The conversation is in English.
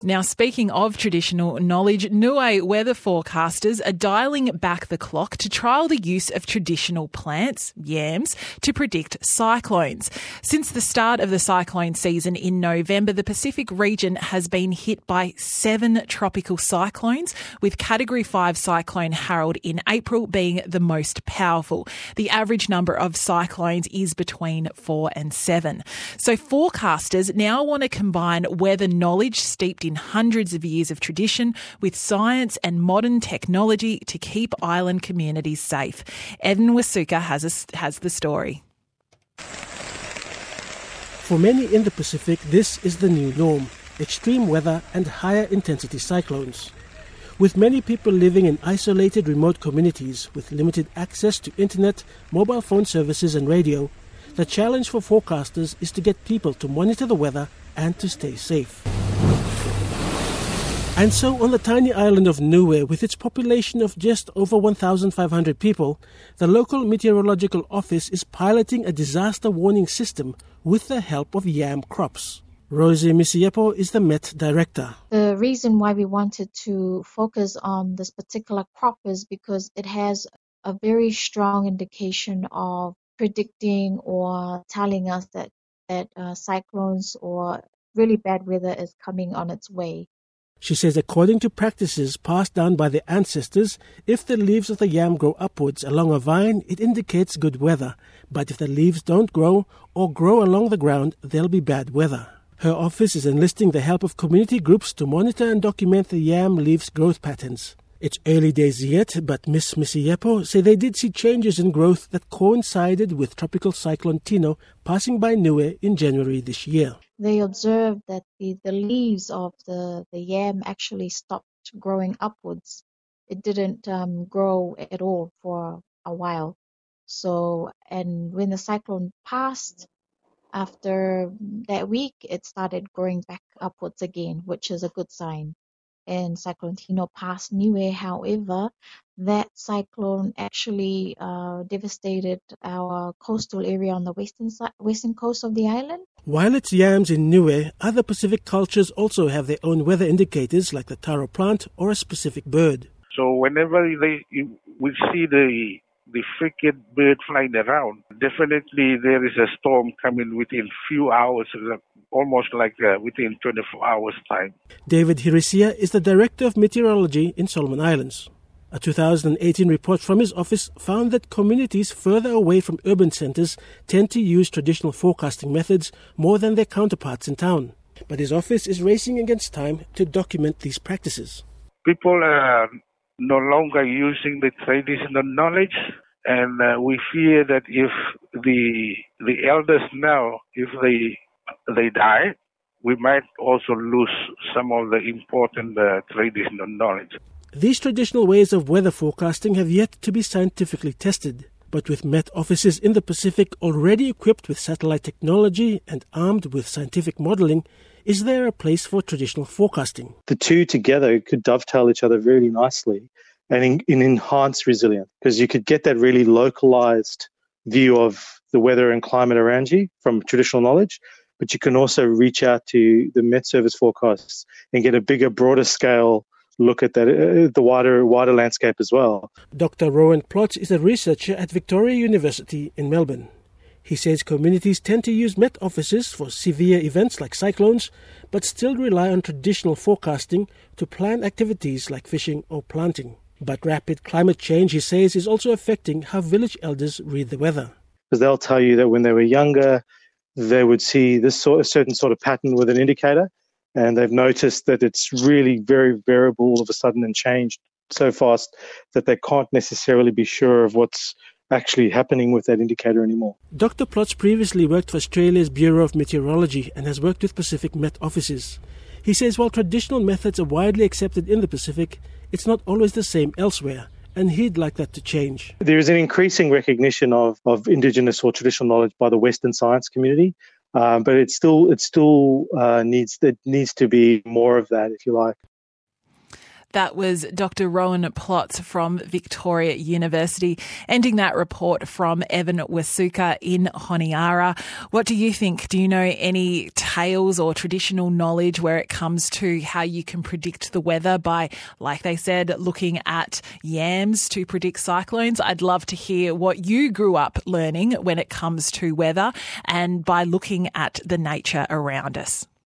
Now, speaking of traditional knowledge, Niue weather forecasters are dialing back the clock to trial the use of traditional plants, yams, to predict cyclones. Since the start of the cyclone season in November, the Pacific region has been hit by 7 tropical cyclones, with Category 5 cyclone Harold in April being the most powerful. The average number of cyclones is between 4 and 7. So forecasters now want to combine weather knowledge steeped in hundreds of years of tradition with science and modern technology to keep island communities safe. Evan Wasuka has the story. For many in the Pacific, this is the new norm: extreme weather and higher intensity cyclones. With many people living in isolated remote communities with limited access to internet, mobile phone services and radio, the challenge for forecasters is to get people to monitor the weather and to stay safe. And so on the tiny island of Niue, with its population of just over 1,500 people, the local meteorological office is piloting a disaster warning system with the help of yam crops. Rosie Misiepo is the Met director. The reason why we wanted to focus on this particular crop is because it has a very strong indication of predicting or telling us that cyclones or really bad weather is coming on its way. She says according to practices passed down by their ancestors, if the leaves of the yam grow upwards along a vine, it indicates good weather. But if the leaves don't grow or grow along the ground, there'll be bad weather. Her office is enlisting the help of community groups to monitor and document the yam leaves' growth patterns. It's early days yet, but Ms. Misiepo say they did see changes in growth that coincided with Tropical Cyclone Tino passing by Niue in January this year. They observed that the leaves of the yam actually stopped growing upwards. It didn't grow at all for a while. And when the cyclone passed, after that week, it started growing back upwards again, which is a good sign. And Cyclone Tino passed Niue. However, that cyclone actually devastated our coastal area on the western coast of the island. While it's yams in Niue, other Pacific cultures also have their own weather indicators like the taro plant or a specific bird. So whenever we see the frigate bird flying around, definitely there is a storm coming within few hours, almost like within 24 hours' time. David Hirisia is the Director of Meteorology in Solomon Islands. A 2018 report from his office found that communities further away from urban centres tend to use traditional forecasting methods more than their counterparts in town. But his office is racing against time to document these practices. People are no longer using the traditional knowledge, and we fear that if the elders now, if they die, we might also lose some of the important traditional knowledge. These traditional ways of weather forecasting have yet to be scientifically tested. But with Met offices in the Pacific already equipped with satellite technology and armed with scientific modelling, is there a place for traditional forecasting? The two together could dovetail each other really nicely and enhance resilience, because you could get that really localized view of the weather and climate around you from traditional knowledge, but you can also reach out to the Met Service forecasts and get a bigger, broader scale look at that, the wider landscape as well. Dr. Rowan Plotz is a researcher at Victoria University in Melbourne. He says communities tend to use Met offices for severe events like cyclones, but still rely on traditional forecasting to plan activities like fishing or planting. But rapid climate change, he says, is also affecting how village elders read the weather. Because they'll tell you that when they were younger, they would see a certain sort of pattern with an indicator, and they've noticed that it's really very variable all of a sudden and changed so fast that they can't necessarily be sure of what's actually happening with that indicator anymore. Dr. Plotz previously worked for Australia's Bureau of Meteorology and has worked with Pacific Met offices. He says while traditional methods are widely accepted in the Pacific, it's not always the same elsewhere, and he'd like that to change. There is an increasing recognition of Indigenous or traditional knowledge by the Western science community, but it still needs to be more of that, if you like. That was Dr. Rowan Plotz from Victoria University, ending that report from Evan Wasuka in Honiara. What do you think? Do you know any tales or traditional knowledge where it comes to how you can predict the weather by, like they said, looking at yams to predict cyclones? I'd love to hear what you grew up learning when it comes to weather and by looking at the nature around us.